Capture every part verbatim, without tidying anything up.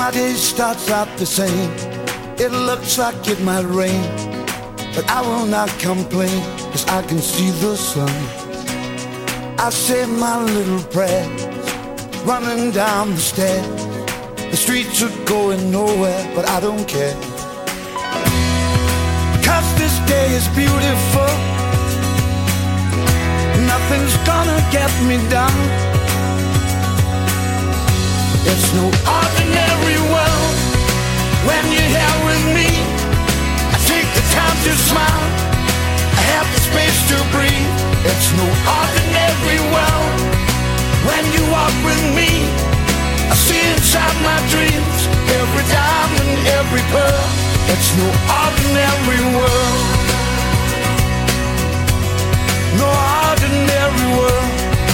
My day starts out the same. It looks like it might rain, but I will not complain, 'cause I can see the sun. I say my little prayers, running down the stairs. The streets are going nowhere, but I don't care, 'cause this day is beautiful. Nothing's gonna get me down. It's no ordinary world when you're here with me. I take the time to smile, I have the space to breathe. It's no ordinary world when you walk with me. I see inside my dreams every diamond, every pearl. It's no ordinary world, no ordinary world.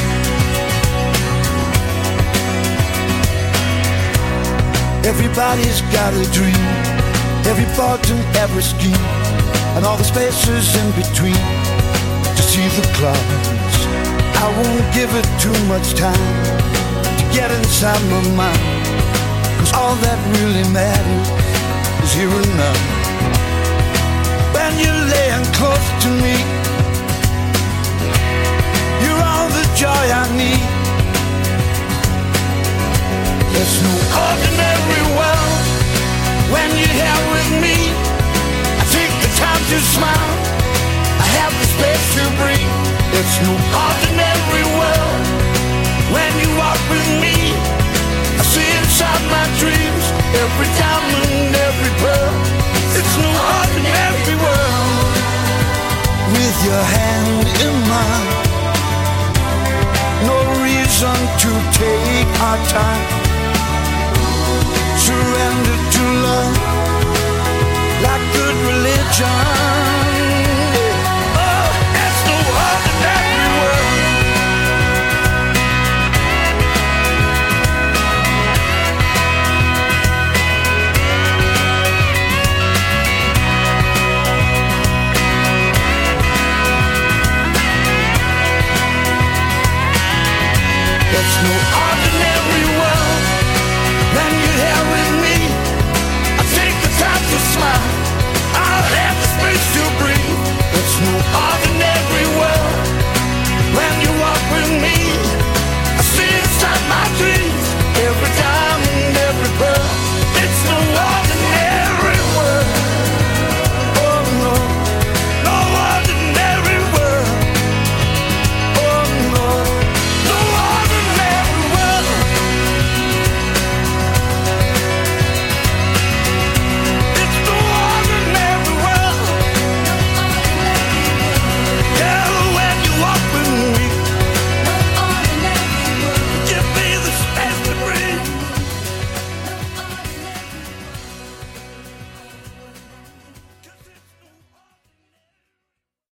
Everybody's got a dream, every thought and every scheme, and all the spaces in between to see the clouds. I won't give it too much time to get inside my mind, 'cause all that really matters is here and now. When you're laying close to me, you're all the joy I need. There's no ordinary world when you're here with me. I take the time to smile, I have the space to breathe. It's no ordinary world when you walk with me. I see inside my dreams every diamond, every pearl. It's no ordinary world. With your hand in mine, no reason to take our time. Surrender to love like good religion.